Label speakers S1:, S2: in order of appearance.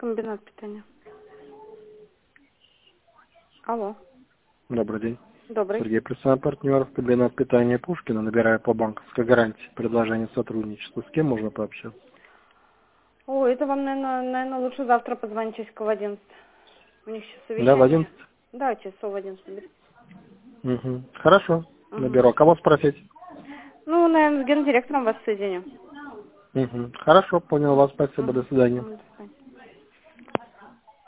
S1: комбинат питания. Алло.
S2: Добрый день.
S1: Добрый.
S2: Сергей, представляю партнеров, комбинат питания Пушкина, набираю по банковской гарантии предложение сотрудничества. С кем можно пообщаться?
S1: О, это вам, наверное, лучше завтра позвонить часиков в 11. У них сейчас совещание.
S2: Да, в 11?
S1: Да, часов в 11.
S2: Угу. Хорошо,
S1: Угу.
S2: наберу. А кого спросить?
S1: Ну, наверное, с гендиректором вас соединю.
S2: Угу. Хорошо, понял вас. Спасибо, до свидания.
S1: До свидания.